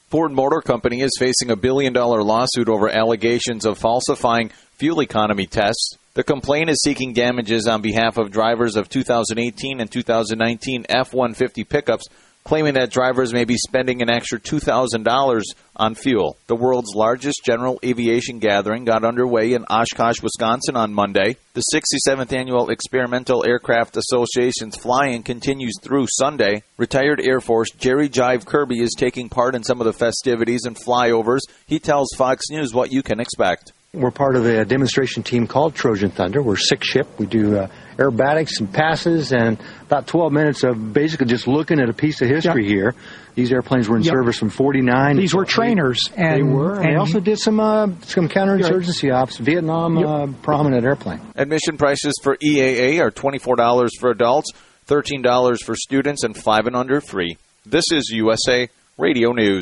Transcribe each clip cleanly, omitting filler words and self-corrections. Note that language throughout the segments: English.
Ford Motor Company is facing a $1 billion lawsuit over allegations of falsifying fuel economy tests. The complaint is seeking damages on behalf of drivers of 2018 and 2019 F-150 pickups, claiming that drivers may be spending an extra $2,000 on fuel. The world's largest general aviation gathering got underway in Oshkosh, Wisconsin on Monday. The 67th Annual Experimental Aircraft Association's flying continues through Sunday. Retired Air Force Jerry Jive Kirby is taking part in some of the festivities and flyovers. He tells Fox News what you can expect. We're part of a demonstration team called Trojan Thunder. We're six-ship. We do aerobatics and passes and about 12 minutes of basically just looking at a piece of history here. These airplanes were in service from 49. These were trainers. They were. And they also did some counterinsurgency ops, Vietnam prominent airplane. Admission prices for EAA are $24 for adults, $13 for students, and 5 and under free. This is USA Radio News.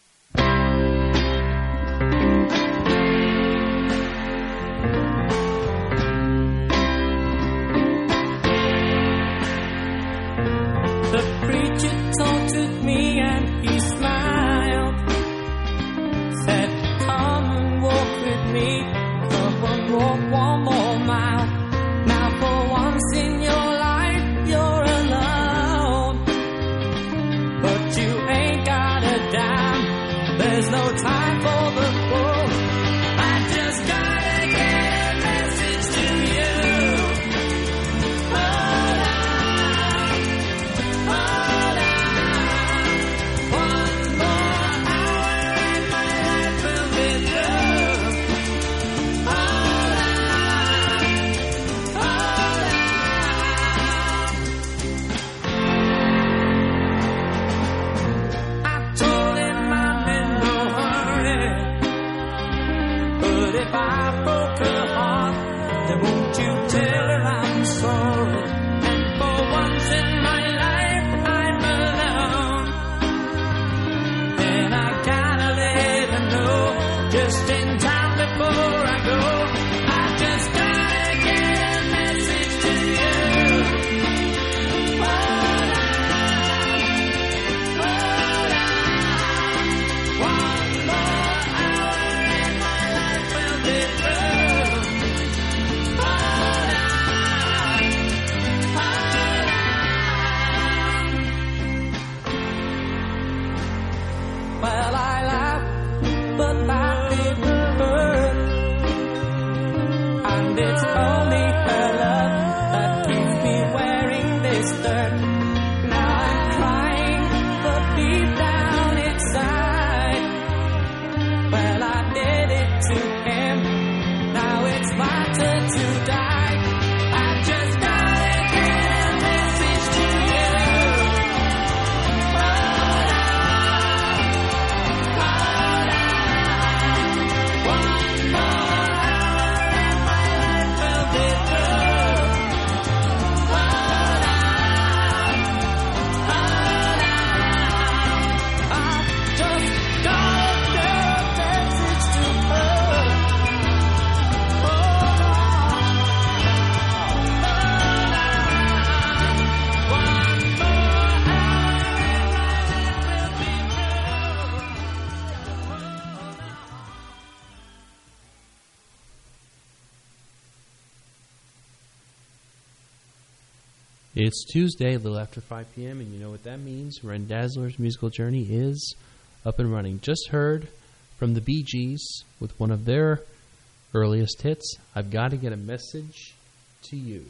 It's Tuesday, a little after 5 p.m., and you know what that means. Ren Dazzler's musical journey is up and running. Just heard from the Bee Gees with one of their earliest hits, I've Got to Get a Message to You.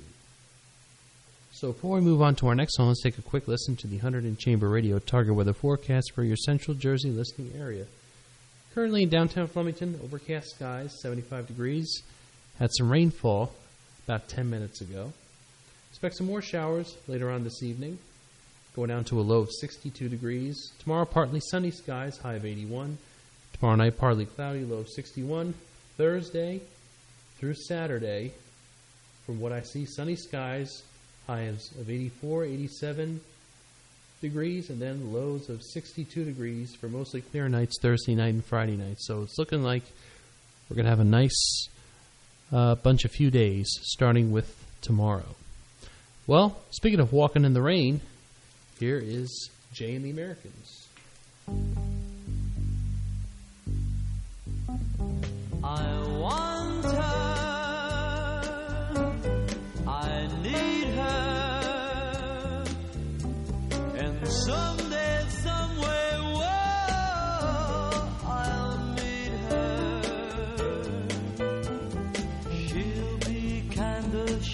So before we move on to our next song, let's take a quick listen to the Hunterdon Chamber Radio Target weather forecast for your central Jersey listening area. Currently in downtown Flemington, overcast skies, 75 degrees. Had some rainfall about 10 minutes ago. Expect some more showers later on this evening, going down to a low of 62 degrees. Tomorrow, partly sunny skies, high of 81. Tomorrow night, partly cloudy, low of 61. Thursday through Saturday, from what I see, sunny skies, highs of 84, 87 degrees, and then lows of 62 degrees for mostly clear nights Thursday night and Friday night. So it's looking like we're going to have a nice bunch of few days, starting with tomorrow. Well, speaking of walking in the rain, here is Jay and the Americans.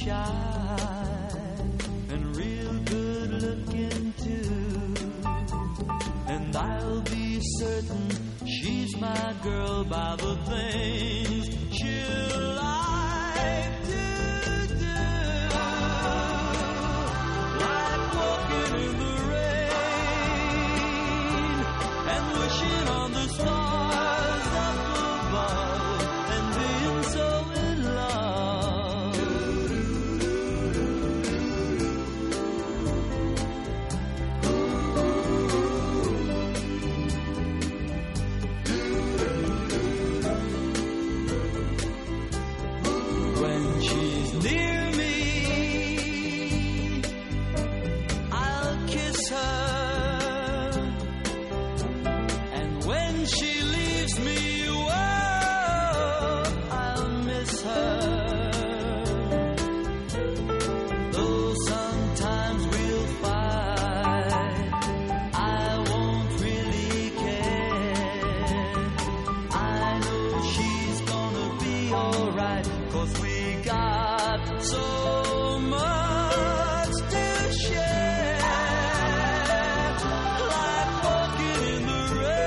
shy and real good looking too. And I'll be certain she's my girl by the things she'll like to do. Like walking in the rain and wishing on the stars up above and being so in love. When she's near me, I'll kiss her. And when she leaves me, whoa, I'll miss her. Though sometimes we'll fight, I won't really care. I know she's gonna be alright, 'cause we got so much to share. Like walking in the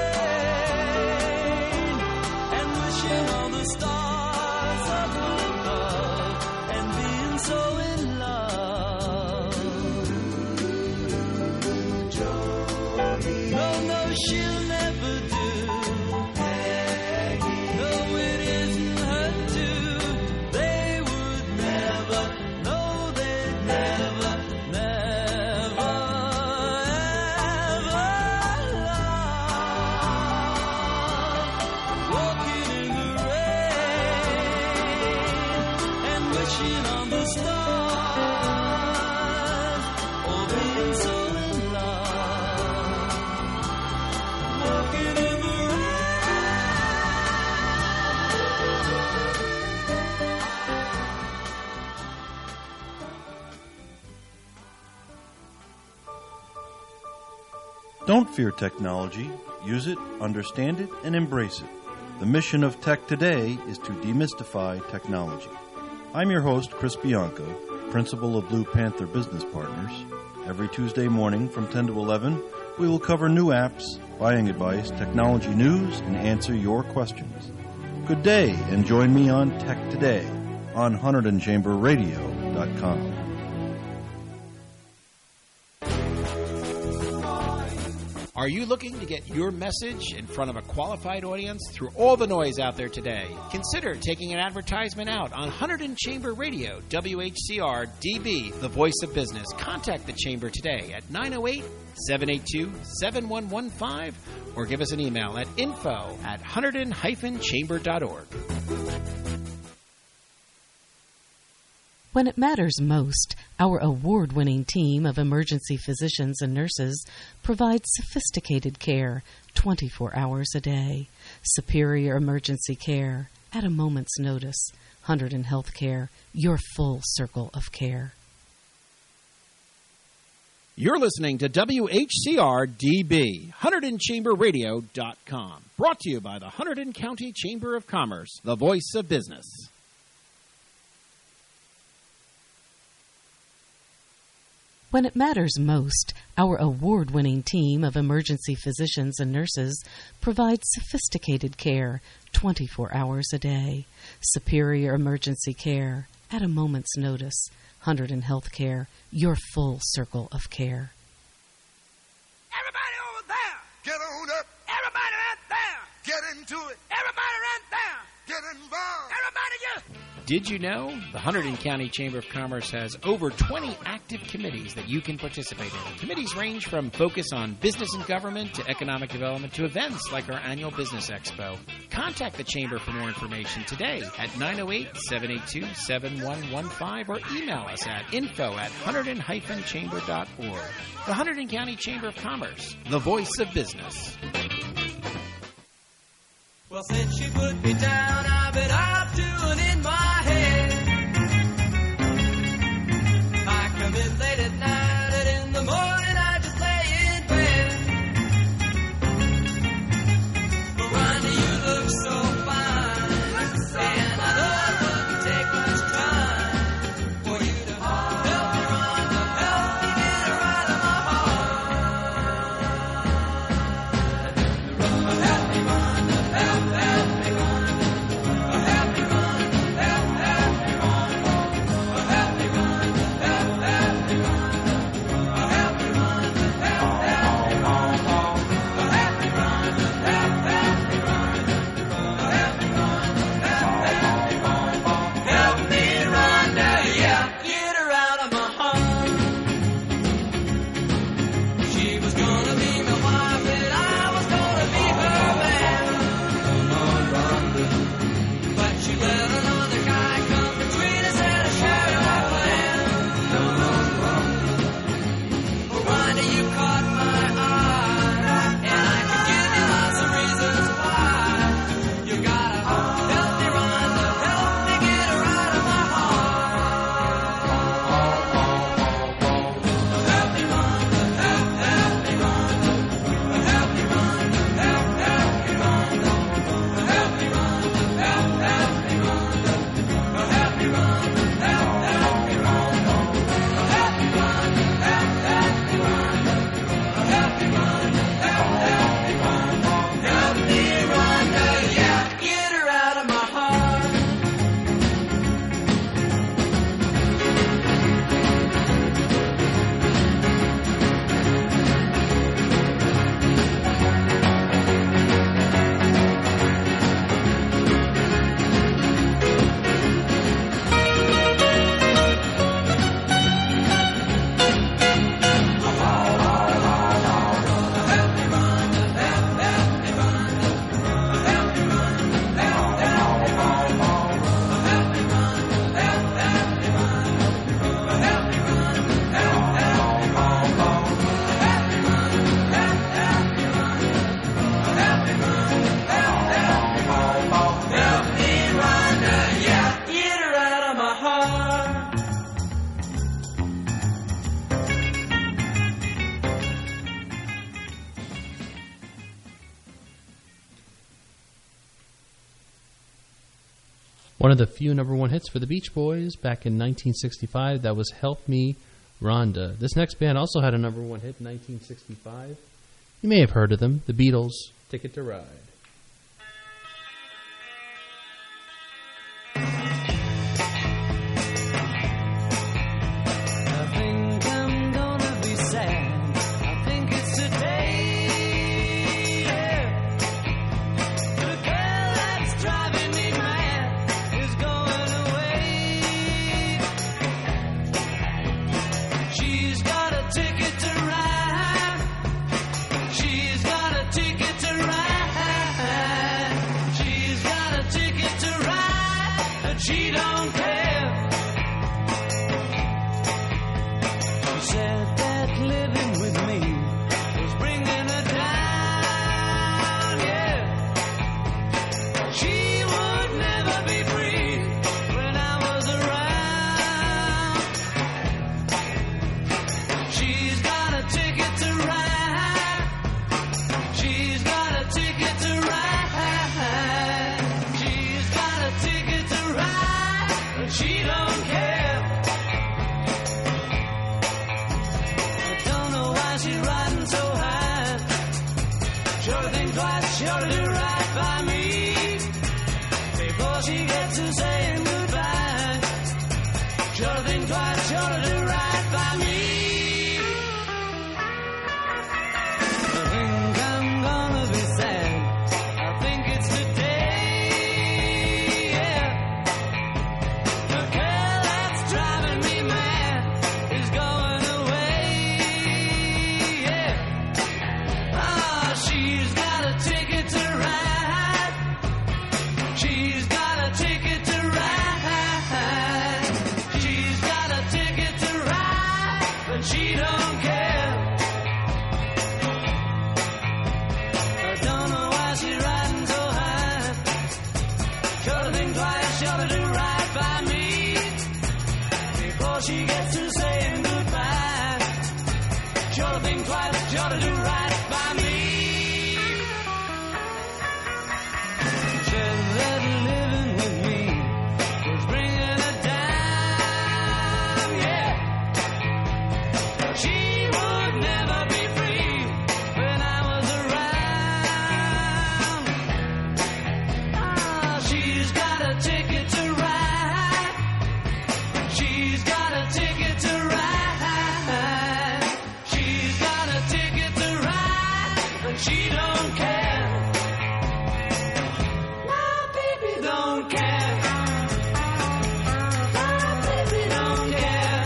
rain and wishing on the stars up above and being so in love. No, no, she'll never do. No, it isn't her too. They would never, no, they'd never, never, ever love. Walking in the rain and wishing on the stars, or being so in love. Walking in the rain. Don't fear technology. Use it, understand it, and embrace it. The mission of Tech Today is to demystify technology. I'm your host, Chris Bianco, principal of Blue Panther Business Partners. Every Tuesday morning from 10 to 11, we will cover new apps, buying advice, technology news, and answer your questions. Good day, and join me on Tech Today on HunterdonChamberRadio.com. Are you looking to get your message in front of a qualified audience through all the noise out there today? Consider taking an advertisement out on Hunterdon Chamber Radio, WHCR DB, the voice of business. Contact the Chamber today at 908-782-7115 or give us an email at info@hunterdon-chamber.org. When it matters most, our award-winning team of emergency physicians and nurses provides sophisticated care 24 hours a day. Superior emergency care at a moment's notice. Hunterdon Healthcare, your full circle of care. You're listening to WHCR DB, HunterdonChamberRadio.com. Brought to you by the Hunterdon County Chamber of Commerce, the voice of business. When it matters most, our award-winning team of emergency physicians and nurses provides sophisticated care 24 hours a day. Superior emergency care at a moment's notice. Hunterdon Healthcare, your full circle of care. Everybody over there, get on up. Everybody right there, get into it. Everybody right there, get involved. Everybody get. Did you know the Hunterdon County Chamber of Commerce has over 20 active committees that you can participate in? Committees range from focus on business and government to economic development to events like our annual Business Expo. Contact the Chamber for more information today at 908-782-7115 or email us at info@hunterdon-chamber.org. The Hunterdon County Chamber of Commerce, the voice of business. Well, since you put me down, I've been up to and in my head. I come in late at night and in the morning I just lay in bed. But Ronnie, you look so fine, and I know it wouldn't take much time for you One of the few number one hits for the Beach Boys back in 1965, that was Help Me, Rhonda. This next band also had a number one hit in 1965. You may have heard of them, the Beatles, Ticket to Ride. I think I'm gonna be sad. I think it's today. Yeah. The girl that's driving me mad is going away. She's got a ticket to ride. She's got a ticket to ride. She's got a ticket to ride, but she don't care. She said that living with me was bringing her down, yeah. She would never be free when I was around. She's got a ticket to ride. She's got a ticket to ride. She's got a ticket to ride, but she don't care. I don't know why she's riding so high. Sure think twice, sure to do right by me before she gets to saying goodbye. Sure think twice, sure to do right by me. I think I'm gonna be sad. I think it's today. Yeah. The girl that's driving me mad is going away. Yeah. Ah, she's got a ticket to ride. She's got a ticket to ride. She's got a ticket to ride, but she don't care. I don't know why she's riding so high. Sure to think twice, sure to do right by me before she gets to saying goodbye. Sure to think twice, sure to do right by me. Said that living with me was bringing her down, yeah. She would never be free when I was around. Ah, she's got a ticket to ride. She's got a ticket to ride. She's got a ticket to ride, but she don't care. My baby don't care. My baby don't care.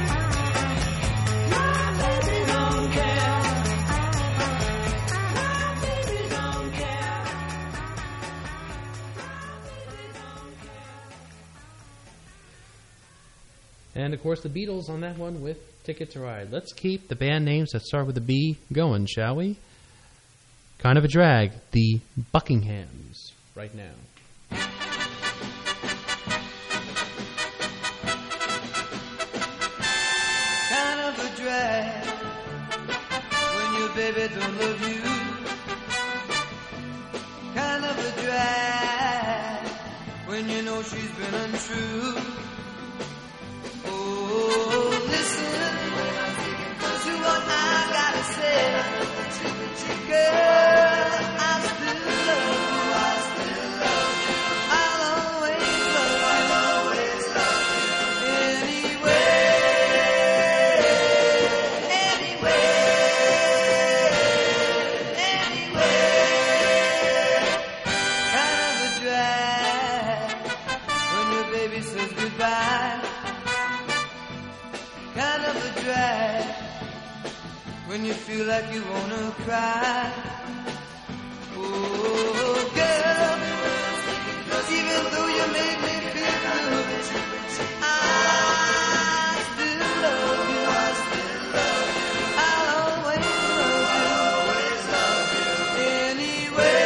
My baby don't care. My baby don't care. And, of course, the Beatles on that one with Ticket to Ride. Let's keep the band names that start with a B going, shall we? Kind of a drag, the Buckinghams, right now. Kind of a drag when your baby don't love you. Kind of a drag when you know she's been untrue. Oh, listen to what I gotta say. Girl, I still love you. I'll always love you. Anyway. Kind of a drag when your baby says goodbye. Kind of a drag when you feel like you wanna cry. Oh, girl, even though you make me feel blue, I still love you. I'll always love you. Anyway.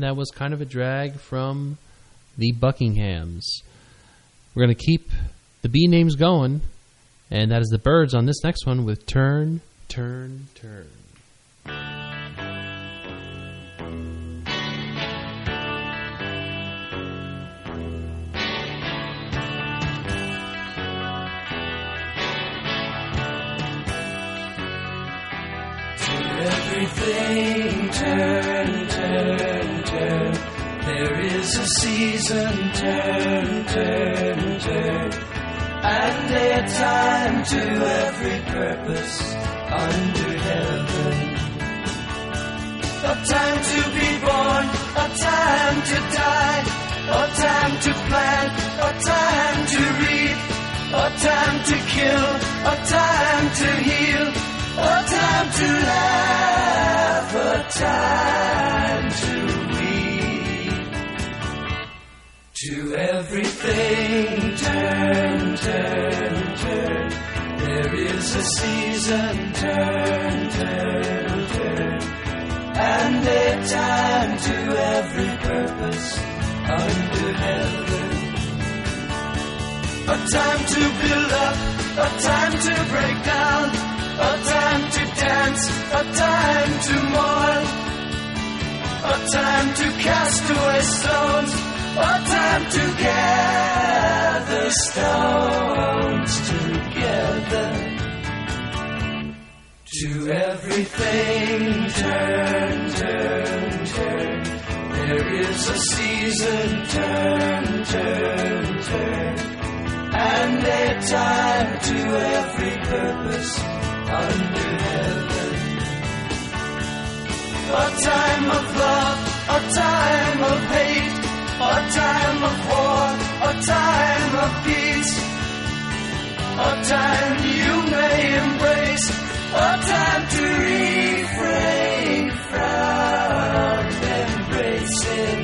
that was kind of a drag from the Buckinghams. We're going to keep the B names going, and that is the Byrds on this next one with Turn, Turn, Turn. Everything turn, turn, turn. There is a season, turn, turn, turn. And a time to every purpose under heaven. A time to be born, a time to die, a time to plant, a time to reap, a time to kill, a time to heal, a time to laugh, a time to weep. To everything turn, turn, turn. There is a season, turn, turn, turn. And a time to every purpose under heaven. A time to build up, a time to break down, a time to dance, a time to mourn, a time to cast away stones, a time to gather stones together. To everything turn, turn, turn. There is a season, turn, turn, turn. And a time to every purpose under heaven. A time of love, a time of hate, a time of war, a time of peace, a time you may embrace, a time to refrain from embracing.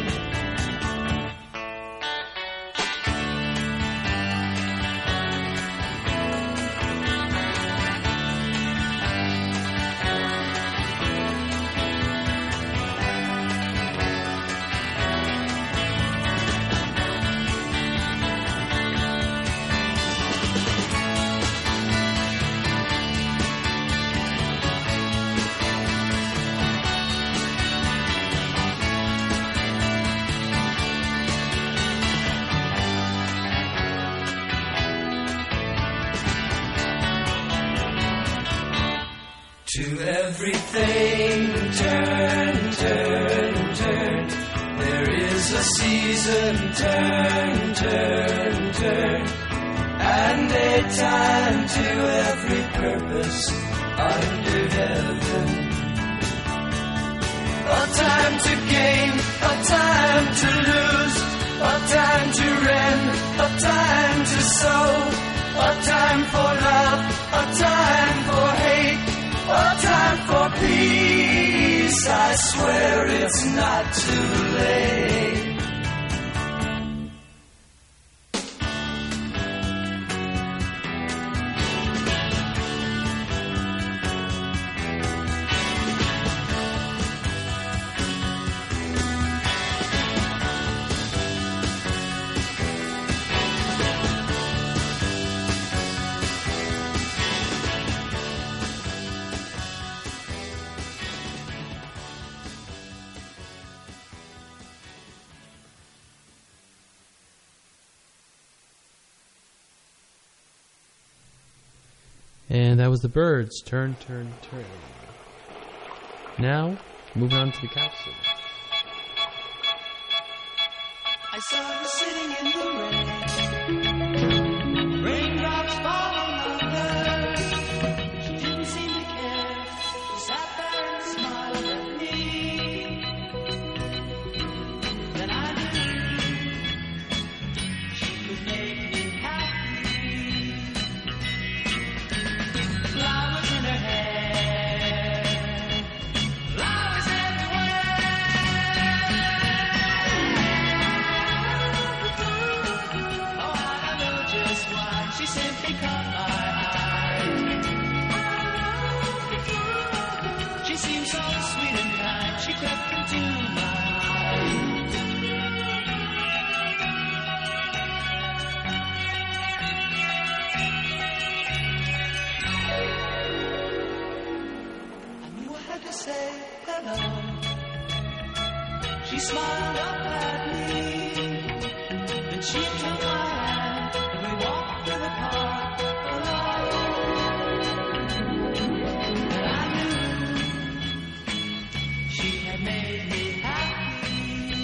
To everything turn, turn, turn. There is a season, turn, turn, turn. And a time to every purpose under heaven. A time to gain, a time to lose, a time to rend, a time to sow, a time for love, a time for hate, a time for peace. I swear it's not too late. And that was the Byrds, Turn, Turn, Turn. Now, moving on to the capsule. I saw her sitting in the rain. Raindrops falling on her. She didn't seem to care. She sat there and smiled at me. Then I knew she could make me happy. Flowers in her hair, flowers everywhere. She took my hand and we walked through the park alone. And I knew she had made me happy.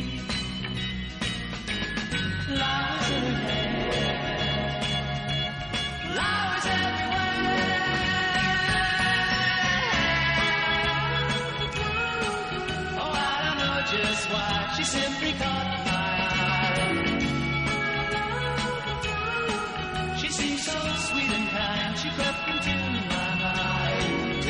Flowers in her hair, flowers everywhere. Oh, I don't know just why she simply caught my eye. She seemed so sweet and kind, she crept into my mind.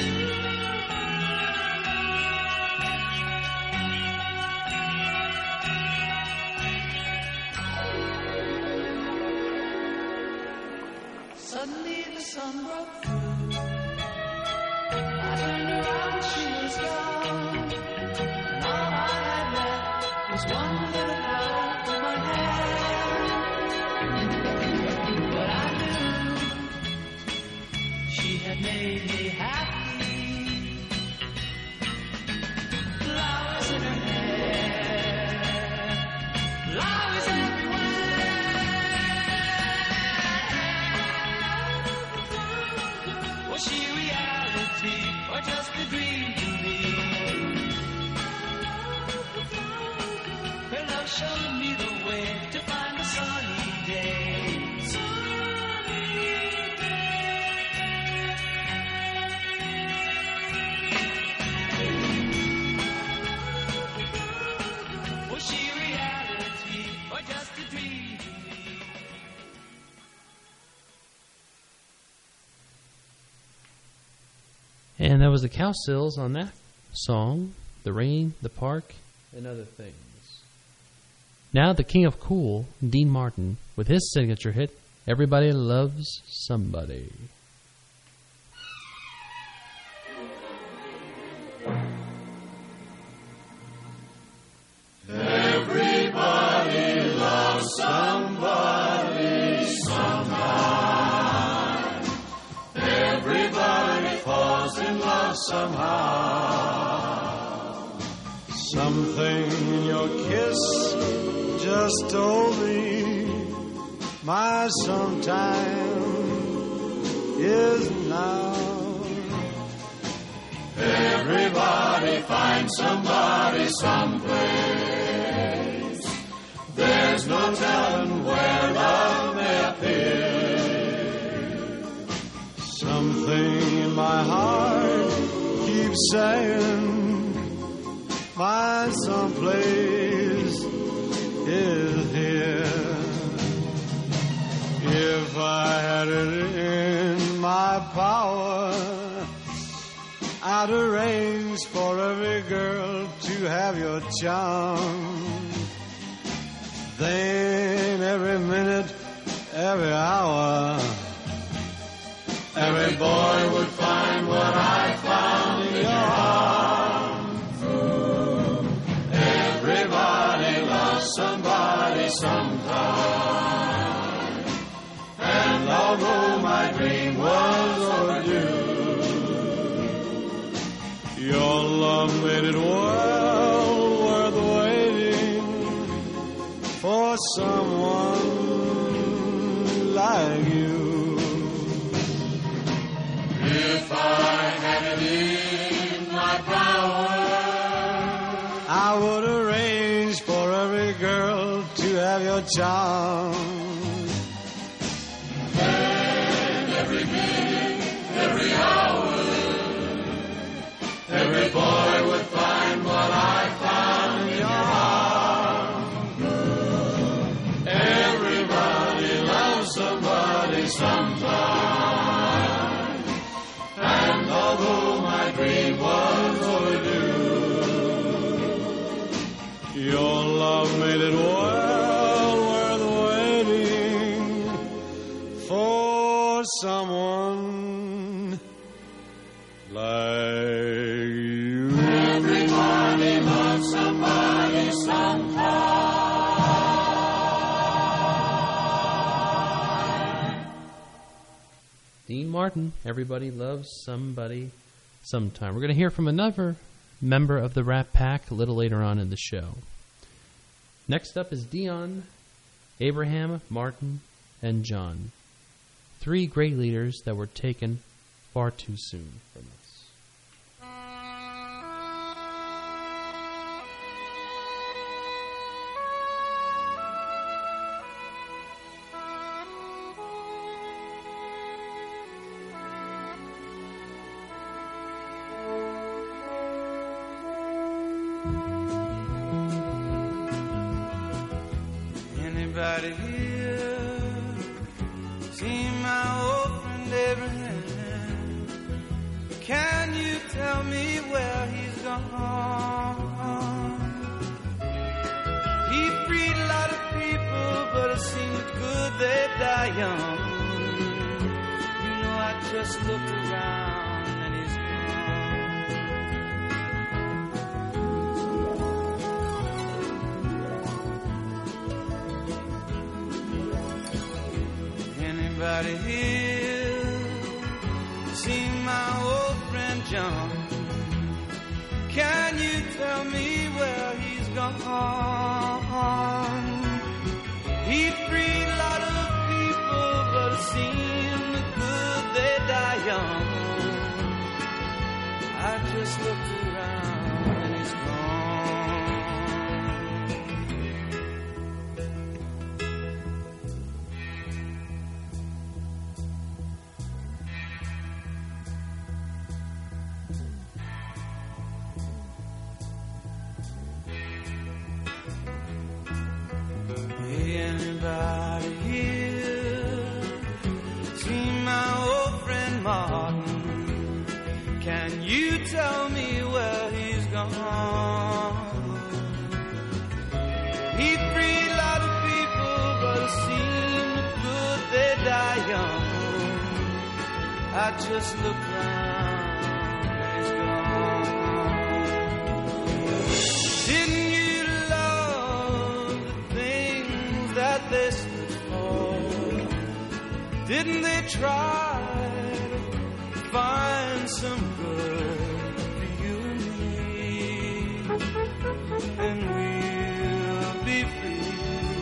Suddenly the sun broke through. I turned around, she was gone. And all I had left was one little blow in my hand. But I knew she had made me happy. Flowers in her hair, flowers everywhere. Was she reality or just a dream to me? Her love showed me the way to find a sunny day. Was she reality or just a dream to me? And that was the Cowsills on that song, The Rain, The Park, and Other Things. Now the king of cool, Dean Martin, with his signature hit, Everybody Loves Somebody. Everybody loves somebody sometime. Everybody falls in love somehow. Something in your kiss just told me my sometime is now. Everybody finds somebody someplace. There's no telling where love may appear. Something in my heart keeps saying my someplace is here. If I had it in my power, I'd arrange for every girl to have your charm. Then every minute, every hour, every boy would find what I found in your arms. Everybody loves somebody sometime. And although my dream was overdue, your love made it well worth waiting for someone like you. if I had it in my power, I would arrange for every girl to have your charm. and every minute, every hour, every boy would find what I found in your arms. Everybody loves somebody sometime, and although my dream was overdue, Your love made it well worth waiting for someone like you. everybody loves somebody sometime. Dean Martin, Everybody Loves Somebody Sometime. We're going to hear from another member of the Rat Pack a little later on in the show. Next up is Dion Abraham, Martin, and John. 3 great leaders that were taken far too soon from us. Anybody here seen my old friend Abraham? Can you tell me where he's gone? He freed a lot of people, but it seems good they die young. You know, I just looked around and he's Anybody here seen my old friend John? Can you tell me where he's gone? He freed a lot of people, but it seemed good they die young. I just looked around and he's gone. Anybody here seen my old friend Martin? Can you tell me where he's gone? He freed a lot of people, but it seemed good they die young. I just look round and he's gone. Didn't you love the things that they stood for? Didn't they try to find some good for you and me? And we'll be free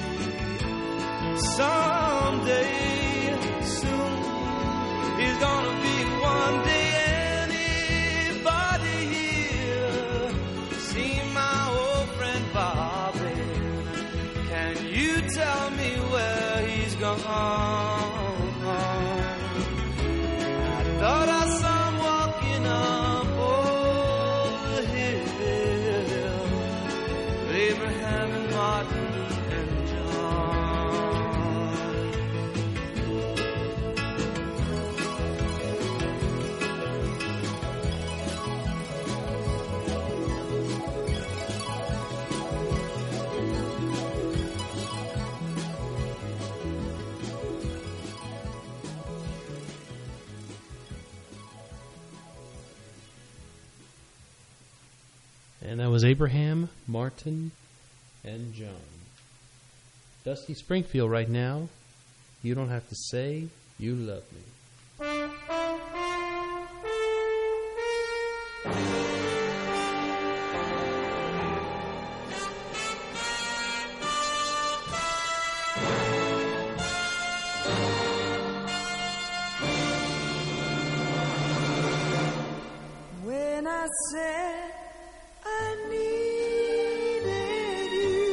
someday soon. He's gonna be one day. Anybody here see my old friend Bobby? Can you tell me where he's gone? I thought I saw him walking up over the hill with Abraham and Martin and And that was Abraham, Martin, and John. Dusty Springfield right now. You don't have to say you love me. when I said I needed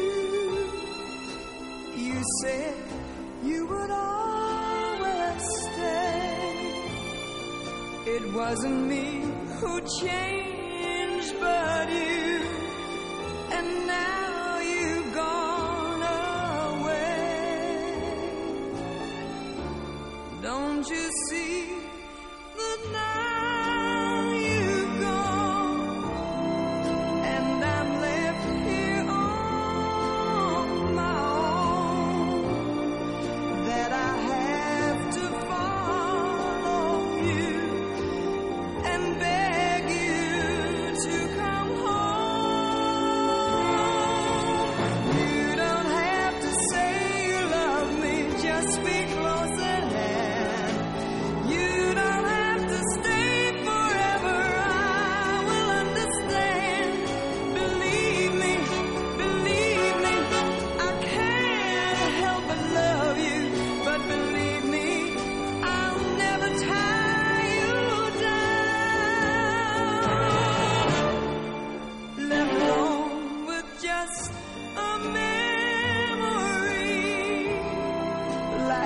you, you said you would always stay. It wasn't me who changed, but you, and now you've gone away. Don't you see that now you've gone, and I'm left here on my own, that I have to follow you and beg you to come home. You don't have to say you love me, just be close at hand. You don't have to stay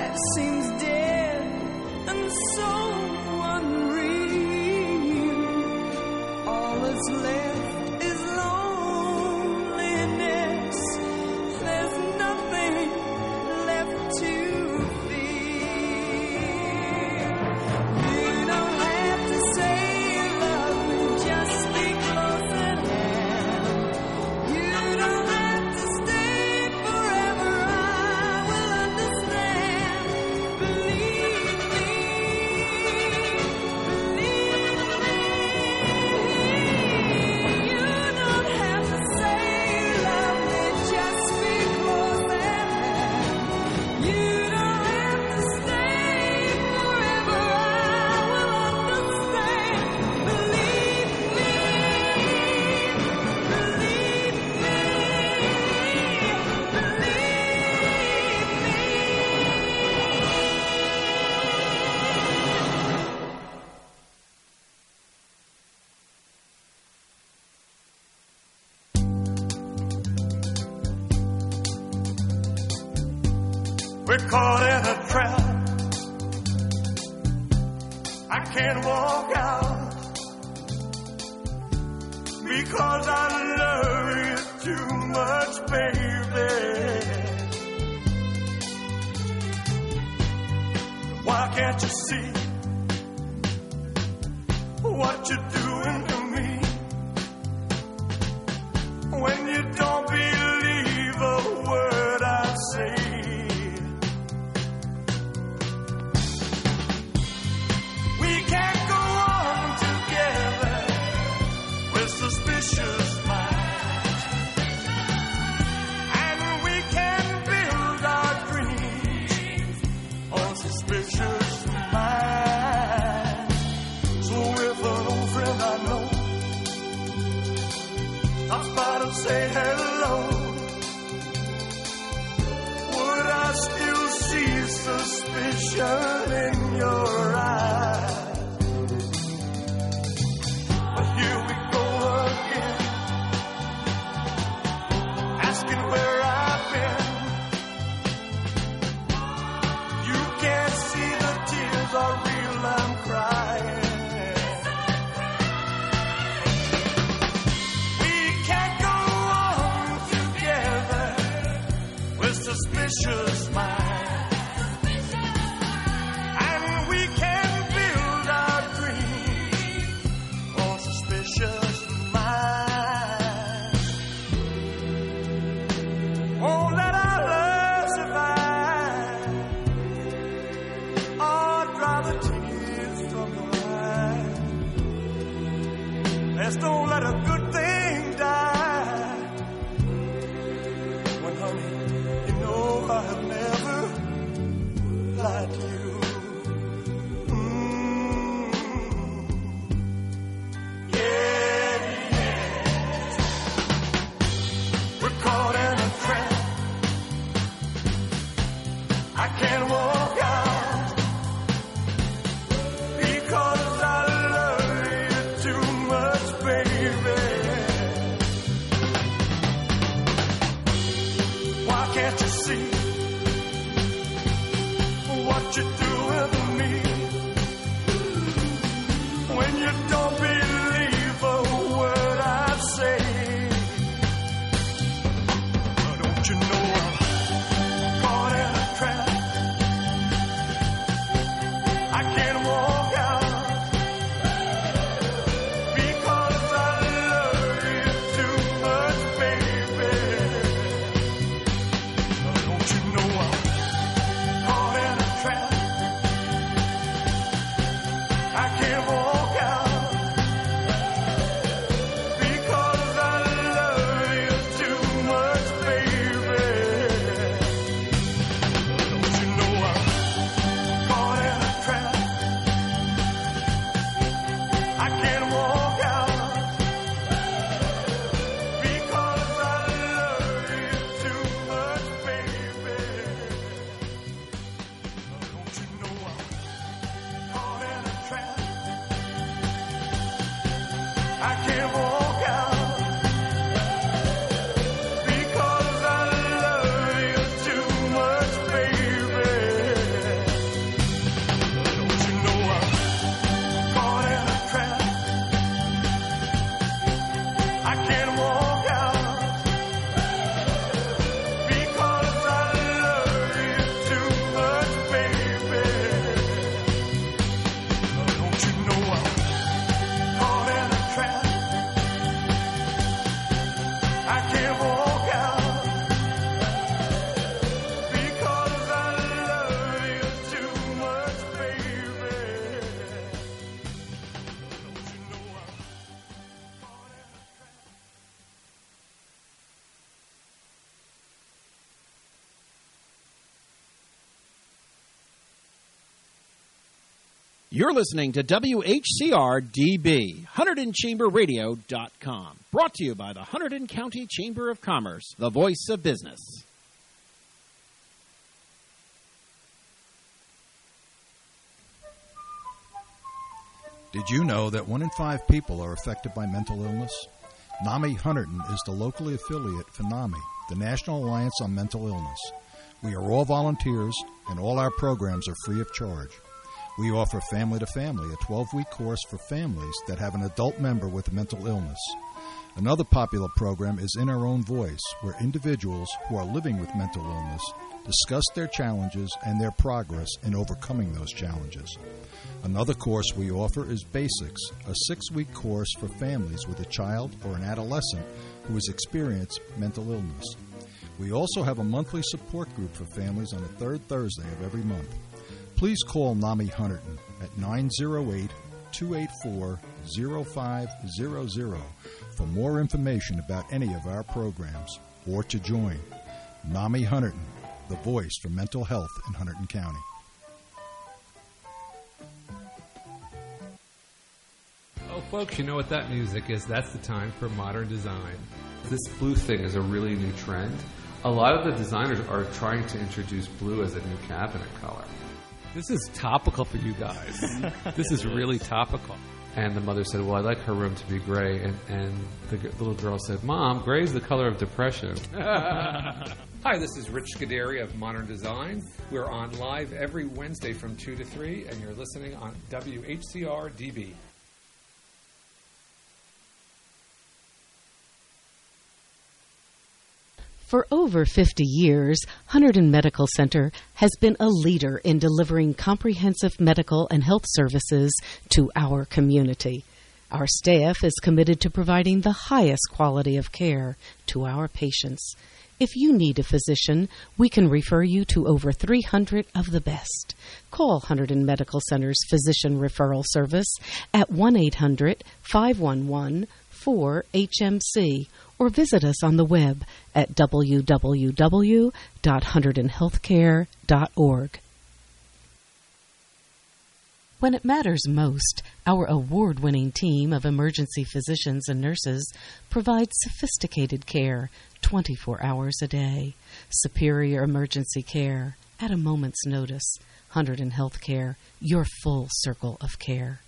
life seems dead and so unreal. All that's left is loneliness. There's nothing left to feel. You don't have to say you love me, just be close at hand. You don't have to stay forever, I will understand. Believe me, you don't have to say you love me, just be close at hand. You don't have to stay forever, I will understand. Believe me, We're caught in a trap. I can't walk out because I love you too much, baby. Why can't you see what you're doing to me when you don't believe a word I say? We can't go on together with suspicious minds, and we can build our dreams on suspicious minds. So if an old friend I know stops by to say hello, would I still see suspicion in your eyes? But here we go again, asking where I've been. You can't see the tears are real, I'm crying. We can't go on together with suspicious minds, and we can build our dreams on suspicious minds. Won't let our love survive, or dry the tears from your eyes. Let's don't let a good thing die. When, honey, you know I have never lied to you. Yeah, yeah. We're caught in a trap. I can't walk out because I love you too much, baby. Why can't you see what you're doing to me when you don't believe a word I say? Don't you know I'm caught in a trap? I can't walk out because I love you too much, baby. Don't you know I'm caught in a trap? I can't walk out because I love you too much, baby. Don't you know I'm caught in a trap? I can't walk out because I love you too much, baby. Don't you know I'm caught in a trap? I can't walk out because I love you too much, baby. You're listening to WHCR-DB, HunterdonChamberRadio.com. Brought to you by the Hunterdon County Chamber of Commerce, the voice of business. Did you know that 1 in 5 people are affected by mental illness? NAMI Hunterdon is the locally affiliate for NAMI, the National Alliance on Mental Illness. We are all volunteers, and all our programs are free of charge. We offer Family to Family, a 12-week course for families that have an adult member with a mental illness. Another popular program is In Our Own Voice, where individuals who are living with mental illness discuss their challenges and their progress in overcoming those challenges. Another course we offer is Basics, a 6-week course for families with a child or an adolescent who has experienced mental illness. We also have a monthly support group for families on the third Thursday of every month. Please call NAMI Hunterdon at 908-284-0500 for more information about any of our programs or to join. NAMI Hunterdon, the voice for mental health in Hunterdon County. Oh, folks, you know what that music is. That's the time for modern design. This blue thing is a really new trend. A lot of the designers are trying to introduce blue as a new cabinet color. This is topical for you guys. This is really topical. And the mother said, well, I'd like her room to be gray. And the little girl said, Mom, gray is the color of depression. Hi, this is Rich Scuderi of Modern Design. We're on live every Wednesday from 2 to 3, and you're listening on WHCR-DB. For over 50 years, Hunterdon Medical Center has been a leader in delivering comprehensive medical and health services to our community. Our staff is committed to providing the highest quality of care to our patients. If you need a physician, we can refer you to over 300 of the best. Call Hunterdon Medical Center's Physician Referral Service at 1-800-511-4HMC or visit us on the web at www.hunterdonhealthcare.org. When it matters most, our award-winning team of emergency physicians and nurses provides sophisticated care 24 hours a day. Superior emergency care at a moment's notice. Hunterdon Healthcare, your full circle of care.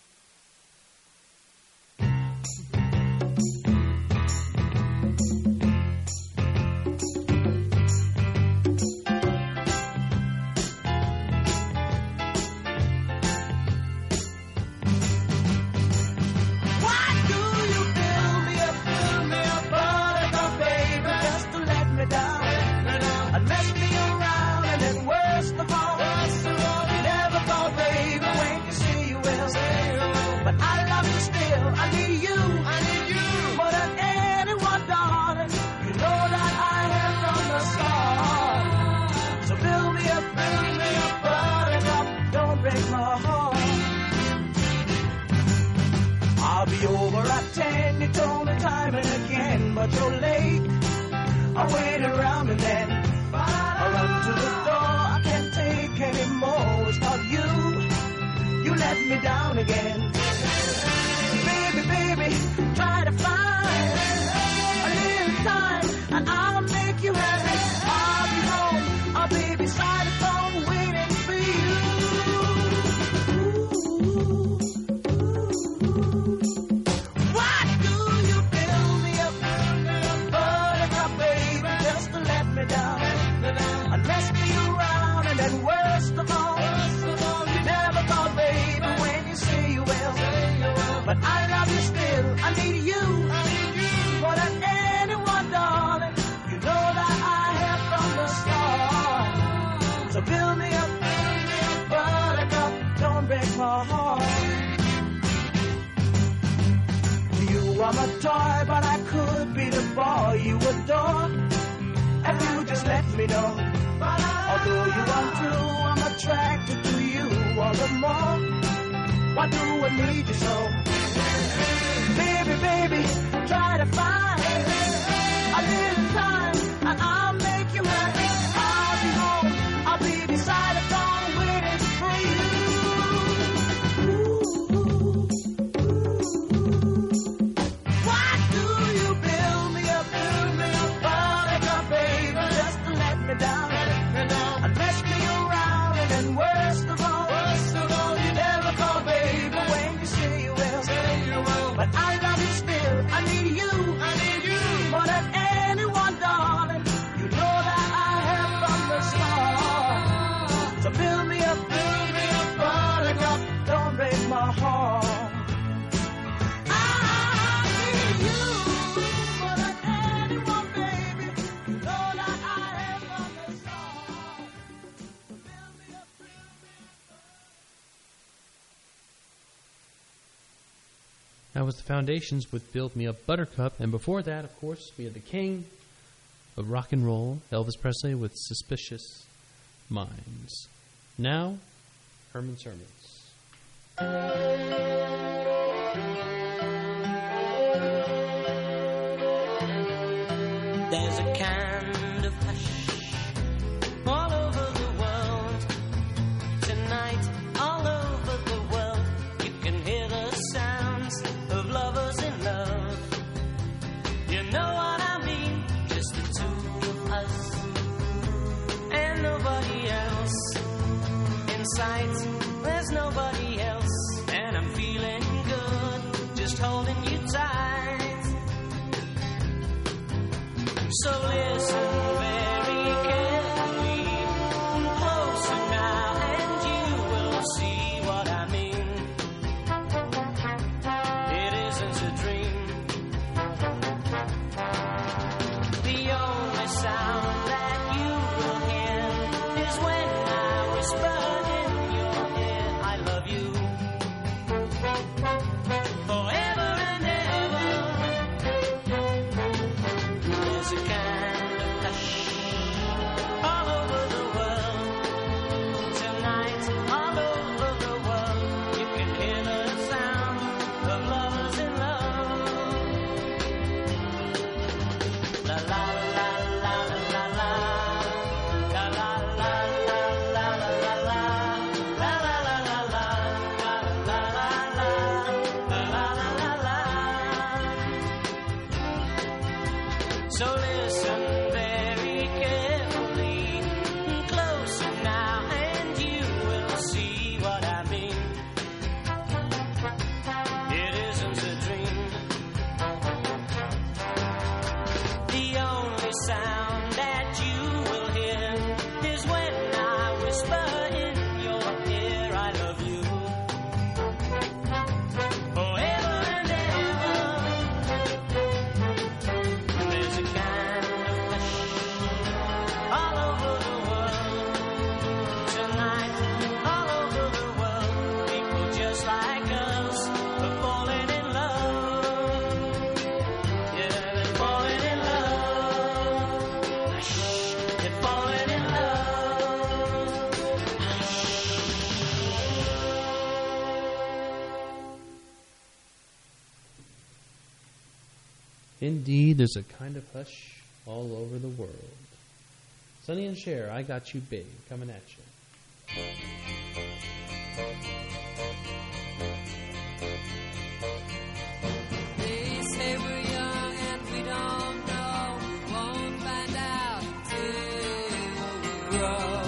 But you're late. I wait around and then I run to the door. I can't take anymore. It's not you. You let me down again. Baby, baby, try to find a little time and I'll make you happy. I'll be home. I'll be beside the phone waiting for but I love you still, I need you, more than anyone, darling. You know that I have from the start. So build me up, buttercup, don't break my heart. You are my toy, but I could be the boy you adore. If you just let me know. Although you are true, I'm attracted to you all the more. Why do I need you so? Baby, baby, try to find a little time and I'll make you happy. I'll be home, I'll be beside the phone waiting for you. but I love you still. I need you more than anyone, darling. You know that I have from the start. So build me up, buttercup, don't break my heart. I need you more than anyone, baby. You know that I have from the start. So build me up. That was the Foundations with Build Me Up Buttercup. And before that, of course, we had the king of rock and roll, Elvis Presley, with Suspicious Minds. Now, Herman Sermons. There's a kind of hush all over the world. Tonight, all over the world, you can hear the sounds of lovers in love. You know what I mean? Just the two of us and nobody else. In sight, there's nobody else, and I'm feeling good, just holding you tight. So listen very carefully, closer now, and you will see what I mean. It isn't a dream. The only sound that you will hear is when I whisper in your ear, I love you. Forever and ever. There's a kind of hush all over the world. Tonight, all over the world, you can hear the sound of lovers in love. La la la la la la la. La la la la la la la la. La la la la la. La la la la. La la la la. So listen very carefully, closer now, and you will see what I mean. It isn't a dream. The only sound that you will hear is when I whisper in your ear, I love you. Forever and ever. There's a kind of hush all over the world. Tonight, all over the world, people just like us are falling in love. Yeah, they're falling in love. Hush, they're falling in love. Indeed, there's a kind of hush all over the world. Sonny and Cher, I Got You Big, coming at you. They say we're young and we don't know. Won't find out till we grow.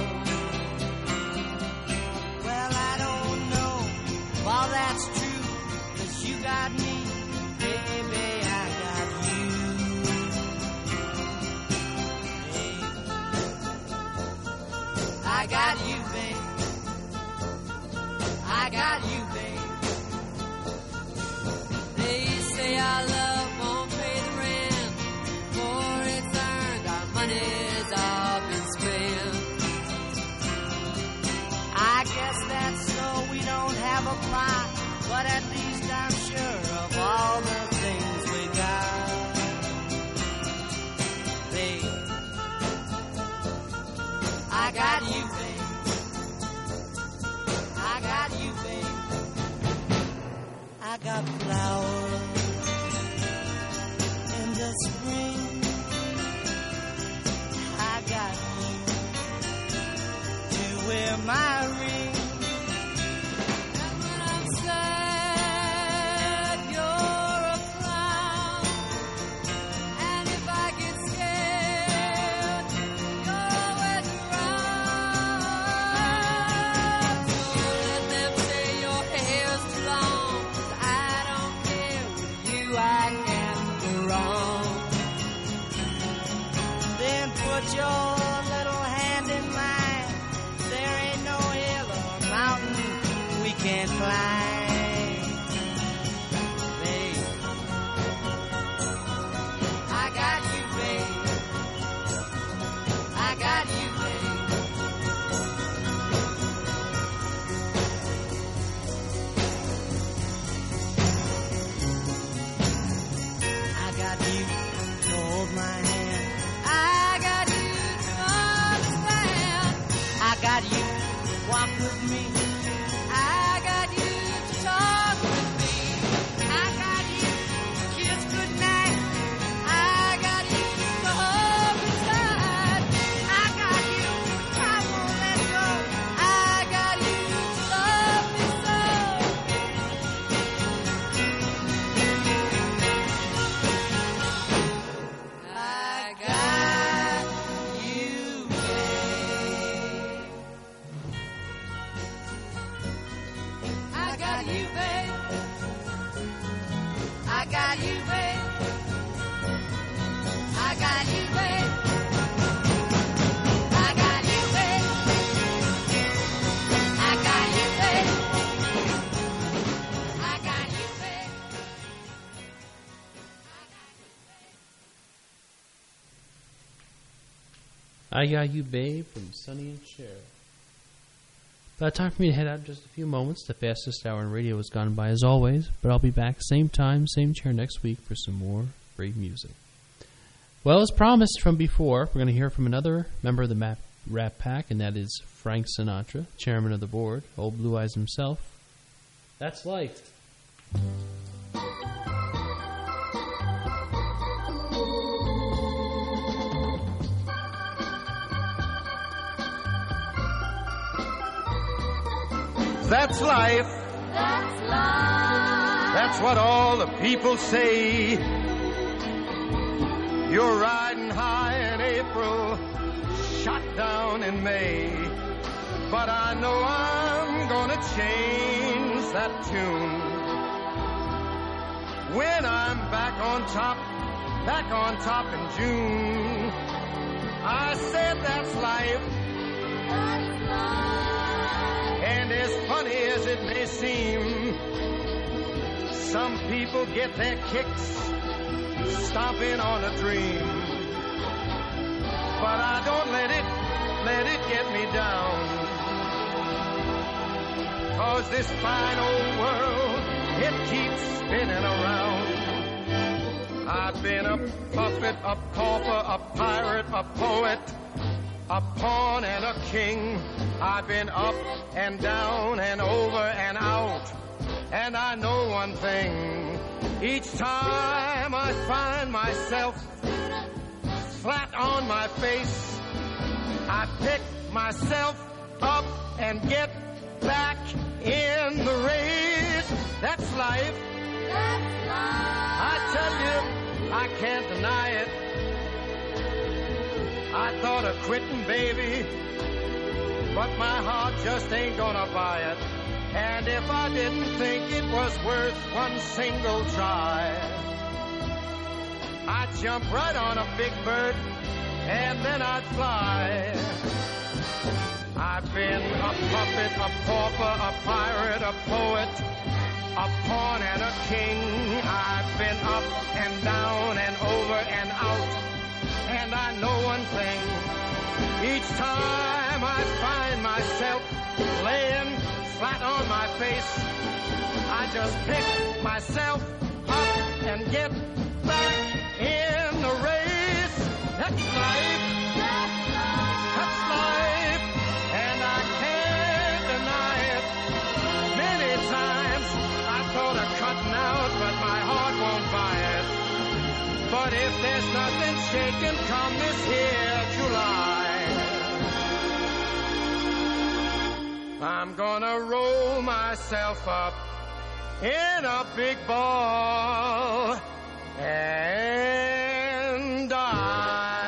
Well, I don't know if all that's true, 'cause you got me, baby, I got you. I got you, babe. I got you, babe. They say our love won't pay the rent, for it's earned, our money's all been spent. I guess that's so we don't have a plot, but at least I'm sure of all the things we got. Babe, I got you, babe. I got you, babe. I got flowers in the spring. I got you to wear my ring. And when I'm sad, you're a clown. And if I get scared, you're always around. Don't let them say your hair's too long, 'cause I don't care. With can't fly. Babe, I got you, babe. I got you, babe. I got you to hold my hand. I got you to understand. I got you to walk with me. I got you to talk with me. I got you to kiss goodnight. I got you to hold me tight. I got you, I won't let go. I got you to love me so. I got you, babe. I got you, babe. I got you, babe. I got you, babe. I got you, babe. I got you, babe. I got you, babe. I Got You, Babe from Sonny and Cher. About time for me to head out in just a few moments. The fastest hour in radio has gone by as always, but I'll be back same time, same chair next week for some more great music. Well, as promised from before, we're going to hear from another member of the Rap Pack, and that is Frank Sinatra, chairman of the board, old Blue Eyes himself. That's life. That's life. That's life. That's what all the people say. You're riding high in April, shot down in May. But I know I'm gonna change that tune. When I'm back on top in June. I said that's life. That's life. And as funny as it may seem, some people get their kicks stomping on a dream. But I don't let it get me down. 'Cause this fine old world, it keeps spinning around. I've been a puppet, a pauper, a pirate, a poet, a pawn and a king. I've been up and down and over and out. And I know one thing. Each time I find myself flat on my face, I pick myself up and get back in the race. That's life. That's life. I tell you, I can't deny it. I thought of quitting, baby, but my heart just ain't gonna buy it. And if I didn't think it was worth one single try, I'd jump right on a big bird and then I'd fly. I've been a puppet, a pauper, a pirate, a poet, a pawn and a king. I've been up and down and over and out. And I know one thing. Each time I find myself laying flat on my face, I just pick myself up and get back in the race. That's life. That's life. And I can't deny it. Many times I thought of cutting out, but my heart won't buy it. But if there's nothing shaking come this here July, I'm gonna roll myself up in a big ball and die.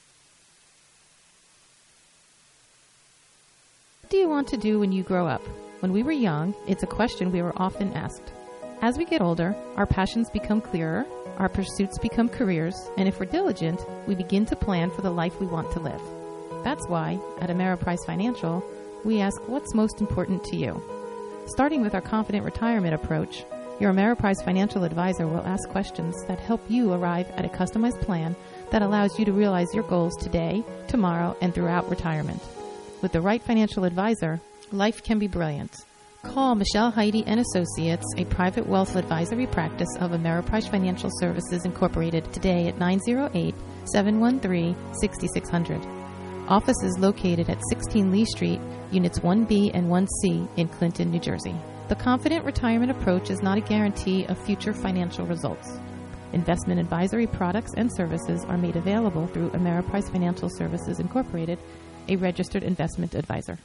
What do you want to do when you grow up? When we were young, it's a question we were often asked. As we get older, our passions become clearer, our pursuits become careers, and if we're diligent, we begin to plan for the life we want to live. That's why, at Ameriprise Financial, we ask what's most important to you. Starting with our Confident Retirement approach, your Ameriprise Financial Advisor will ask questions that help you arrive at a customized plan that allows you to realize your goals today, tomorrow, and throughout retirement. With the right financial advisor, life can be brilliant. Call Michelle Heidi and Associates, a private wealth advisory practice of Ameriprise Financial Services Incorporated, today at 908-713-6600. Office is located at 16 Lee Street, Units 1B and 1C in Clinton, New Jersey. The Confident Retirement approach is not a guarantee of future financial results. Investment advisory products and services are made available through Ameriprise Financial Services Incorporated, a registered investment advisor.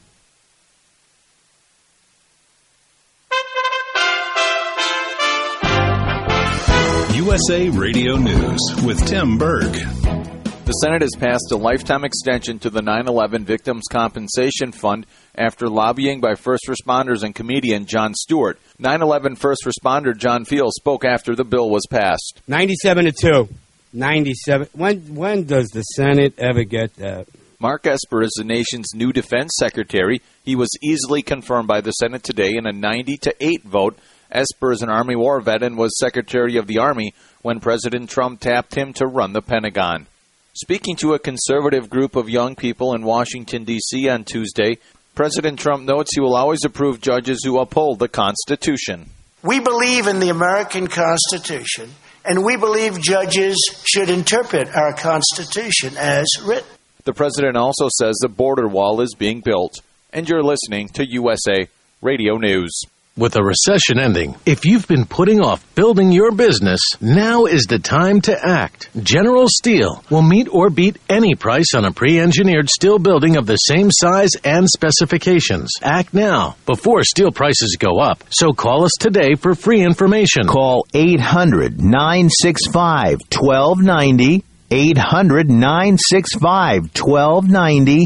USA Radio News with Tim Berg. The Senate has passed a lifetime extension to the 9/11 Victims Compensation Fund after lobbying by first responders and comedian Jon Stewart. 9/11 first responder John Field spoke after the bill was passed. 97-2. 97. When does the Senate ever get that? Mark Esper is the nation's new defense secretary. He was easily confirmed by the Senate today in a 90-8 vote. Esper is an Army war vet and was Secretary of the Army when President Trump tapped him to run the Pentagon. Speaking to a conservative group of young people in Washington, D.C. on Tuesday, President Trump notes he will always approve judges who uphold the Constitution. We believe in the American Constitution, and we believe judges should interpret our Constitution as written. The president also says the border wall is being built. And you're listening to USA Radio News. With a recession ending, if you've been putting off building your business, now is the time to act. General Steel will meet or beat any price on a pre-engineered steel building of the same size and specifications. Act now, before steel prices go up. So call us today for free information. Call 800-965-1290. 800-965-1290,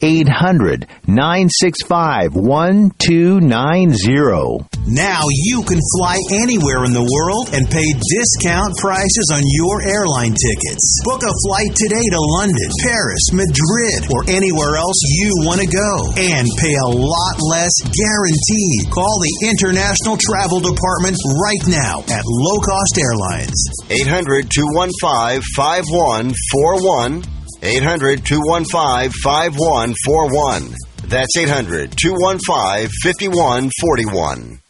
800-965-1290. Now you can fly anywhere in the world and pay discount prices on your airline tickets. Book a flight today to London, Paris, Madrid, or anywhere else you want to go. And pay a lot less guaranteed. Call the International Travel Department right now at Low Cost Airlines. 800-215-5141. 800-215-5141. That's 800-215-5141.